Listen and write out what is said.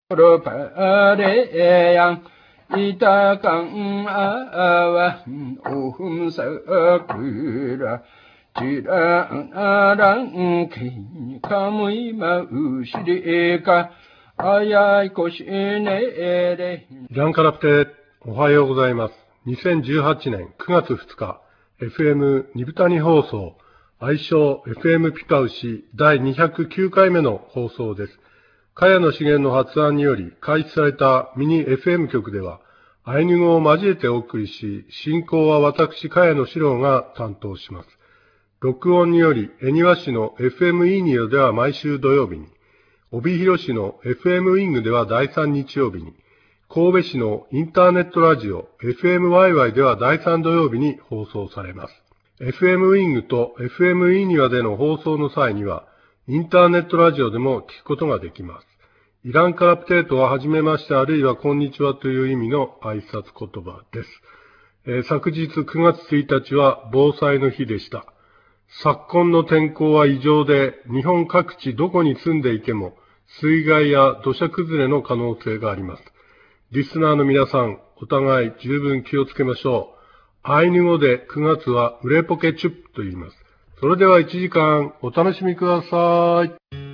로 바래양 이따강 아와 오흠사그라 지라나랑 기카무이 마우시리까 아야이 고시네레 イランカラプテ、おはようございます。2018年9月2日、FM ニブタニ放送、愛称 FM ピカウシ第209回目の放送です。茅野茂の発案により開始されたミニ FM 局では、アイヌ語を交えてお送りし、進行は私、茅野史郎が担当します。録音により、恵庭市の FM イーニオでは毎週土曜日に、帯広市の FM ウィングでは第3日曜日に、神戸市のインターネットラジオ FM ワイワイでは第3土曜日に放送されます。FM ウィングと FM イーニオでの放送の際には、インターネットラジオでも聞くことができます。イランカラプテートははじめましてあるいはこんにちはという意味の挨拶言葉です。昨日9月1日は防災の日でした。昨今の天候は異常で、日本各地どこに住んでいても水害や土砂崩れの可能性があります。リスナーの皆さん、お互い十分気をつけましょう。アイヌ語で9月はウレポケチュップと言います。それでは1時間お楽しみください。